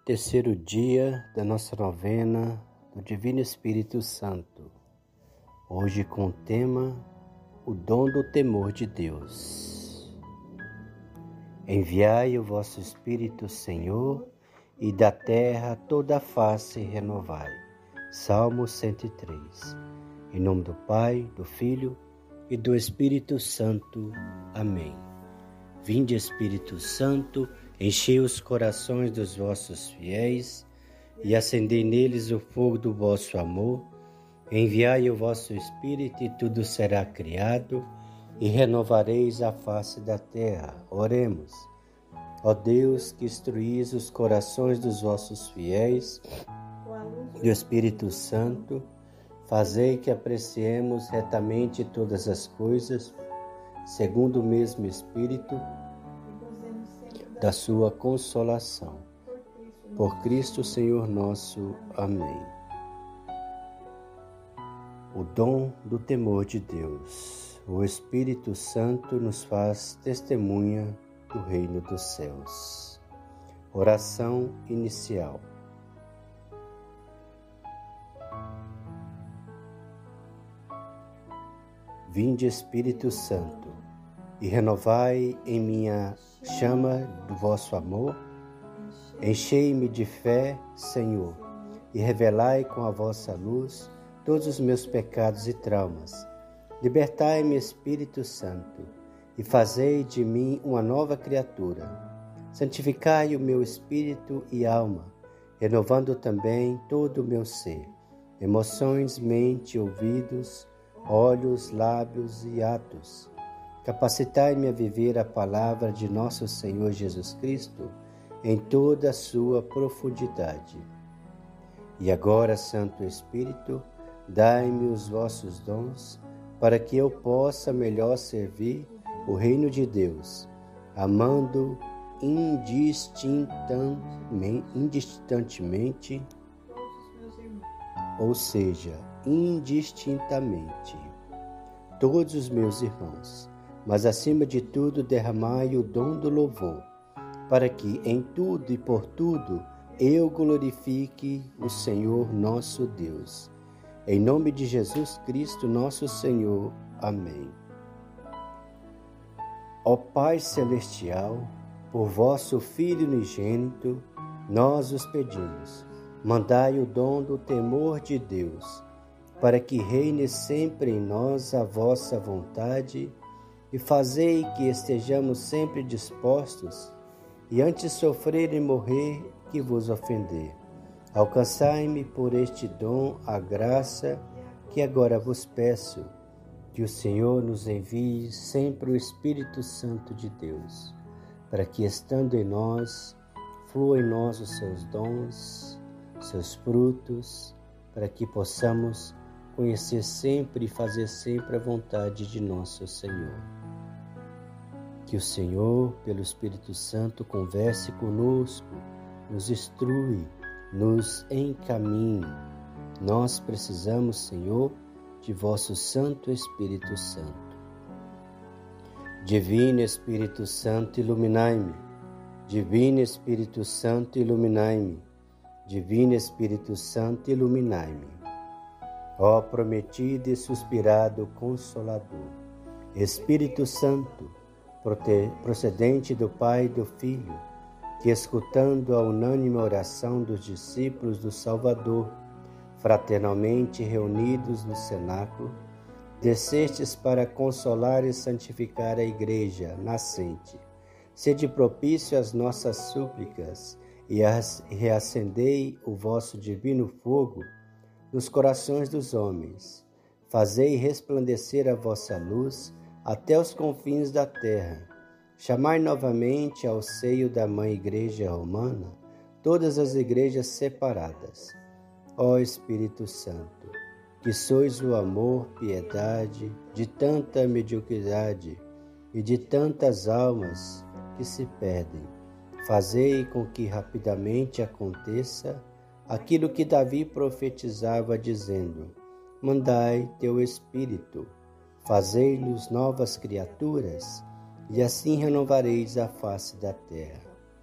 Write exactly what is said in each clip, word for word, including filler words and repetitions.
Terceiro dia da nossa novena do Divino Espírito Santo. Hoje com o tema o dom do temor de Deus. Enviai o vosso Espírito, Senhor, e da terra toda a face renovai. Salmo cento e três. Em nome do Pai, do Filho e do Espírito Santo. Amém. Vinde, Espírito Santo, enchei os corações dos vossos fiéis e acendei neles o fogo do vosso amor. Enviai o vosso Espírito e tudo será criado e renovareis a face da terra. Oremos. Ó Deus, que instruís os corações dos vossos fiéis do Espírito Santo, fazei que apreciemos retamente todas as coisas, segundo o mesmo Espírito, da sua consolação. Por Cristo Senhor nosso. Amém. O dom do temor de Deus. O Espírito Santo nos faz testemunha do reino dos céus. Oração inicial. Vinde, Espírito Santo, e renovai em minha chama do vosso amor. Enchei-me de fé, Senhor, e revelai com a vossa luz todos os meus pecados e traumas. Libertai-me, Espírito Santo, e fazei de mim uma nova criatura. Santificai o meu espírito e alma, renovando também todo o meu ser, emoções, mente, ouvidos, olhos, lábios e atos. Capacitai-me a viver a palavra de nosso Senhor Jesus Cristo em toda a sua profundidade. E agora, Santo Espírito, dai-me os vossos dons, para que eu possa melhor servir o reino de Deus, amando indistintamente, indistintamente, ou seja, indistintamente, todos os meus irmãos, mas acima de tudo derramai o dom do louvor, para que em tudo e por tudo eu glorifique o Senhor nosso Deus. Em nome de Jesus Cristo, nosso Senhor. Amém. Ó Pai Celestial, por vosso Filho unigênito, nós os pedimos, mandai o dom do temor de Deus, para que reine sempre em nós a vossa vontade, e fazei que estejamos sempre dispostos, e antes sofrer e morrer que vos ofender. Alcançai-me por este dom a graça que agora vos peço, que o Senhor nos envie sempre o Espírito Santo de Deus, para que, estando em nós, flua em nós os seus dons, seus frutos, para que possamos conhecer sempre e fazer sempre a vontade de nosso Senhor. Que o Senhor, pelo Espírito Santo, converse conosco, nos instrui, nos encaminhe. Nós precisamos, Senhor, de vosso Santo Espírito Santo. Divino Espírito Santo, iluminai-me. Divino Espírito Santo, iluminai-me. Divino Espírito Santo, iluminai-me. Ó prometido e suspirado Consolador, Espírito Santo, procedente do Pai e do Filho, que, escutando a unânime oração dos discípulos do Salvador, fraternalmente reunidos no cenáculo, descestes para consolar e santificar a Igreja nascente. Sede propício às nossas súplicas e reacendei o vosso divino fogo nos corações dos homens. Fazei resplandecer a vossa luz até os confins da terra. Chamai novamente ao seio da Mãe Igreja Romana todas as igrejas separadas. Ó Espírito Santo, que sois o amor, piedade de tanta mediocridade e de tantas almas que se perdem, fazei com que rapidamente aconteça aquilo que Davi profetizava, dizendo: mandai teu Espírito, fazei-lhes novas criaturas, e assim renovareis a face da terra.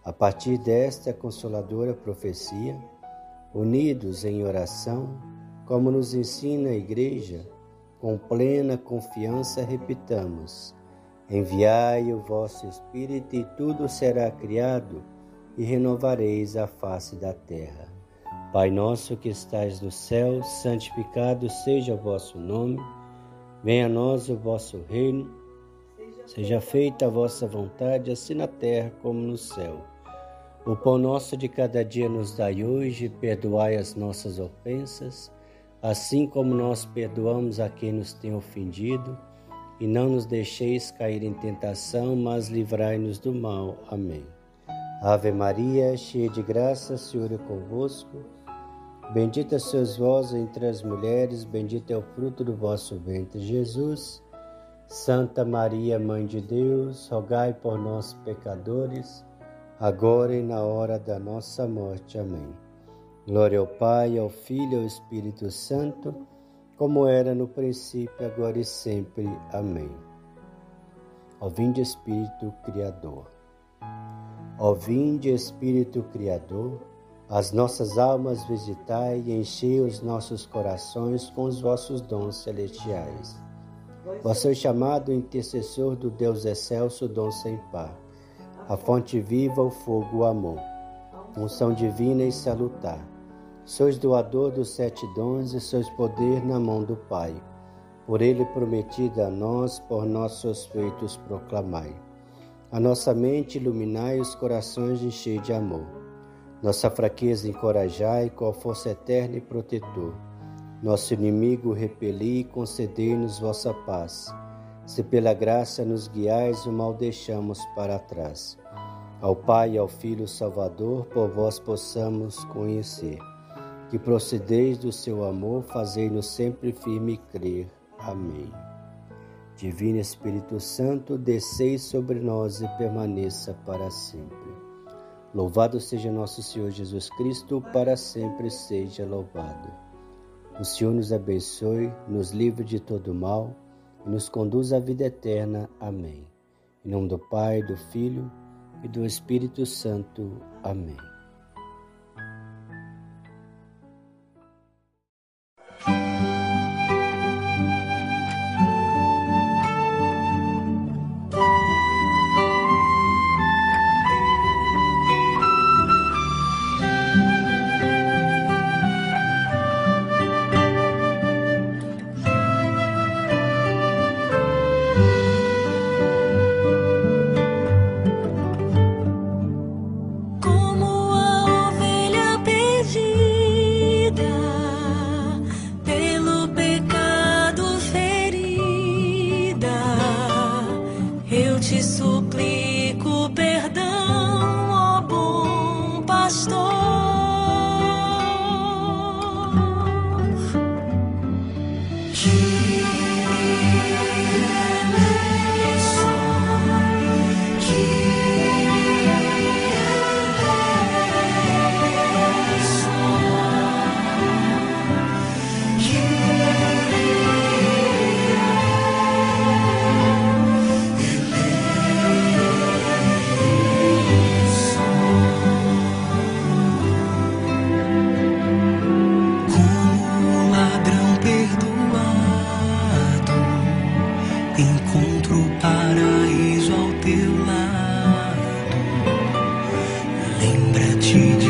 A partir desta consoladora profecia, unidos em oração, como nos ensina a Igreja, com plena confiança repitamos: enviai o vosso Espírito e tudo será criado e renovareis a face da terra. Pai nosso que estais no céu, santificado seja o vosso nome. Venha a nós o vosso reino. Seja feita a vossa vontade, assim na terra como no céu. O pão nosso de cada dia nos dai hoje, perdoai as nossas ofensas, assim como nós perdoamos a quem nos tem ofendido, e não nos deixeis cair em tentação, mas livrai-nos do mal. Amém. Ave Maria, cheia de graça, o Senhor é convosco. Bendita sois vós entre as mulheres, bendito é o fruto do vosso ventre, Jesus. Santa Maria, Mãe de Deus, rogai por nós, pecadores, agora e na hora da nossa morte. Amém. Glória ao Pai, ao Filho e ao Espírito Santo, como era no princípio, agora e sempre. Amém. Ó vinde, Espírito Criador. Ó vinde, Espírito Criador, as nossas almas visitai e enchei os nossos corações com os vossos dons celestiais. Vós sois chamado intercessor do Deus excelso, dom sem par, a fonte viva, o fogo, o amor, unção divina e salutar. Sois doador dos sete dons e sois poder na mão do Pai. Por ele prometido a nós, por nossos feitos proclamai. A nossa mente iluminai, os corações enchei de amor. Nossa fraqueza encorajai, com a força eterna e protetor. Nosso inimigo repeli, concedei-nos vossa paz. Se pela graça nos guiais, o mal deixamos para trás. Ao Pai e ao Filho Salvador, por vós possamos conhecer. Que procedeis do seu amor, fazei-nos sempre firme crer. Amém. Divino Espírito Santo, descei sobre nós e permaneça para sempre. Louvado seja nosso Senhor Jesus Cristo, para sempre seja louvado. O Senhor nos abençoe, nos livre de todo mal e nos conduz à vida eterna. Amém. Em nome do Pai, do Filho e do Espírito Santo. Amém. Te suplico perdão, ó bom pastor. Que eleison, que encontro o paraíso ao teu lado. Lembra-te de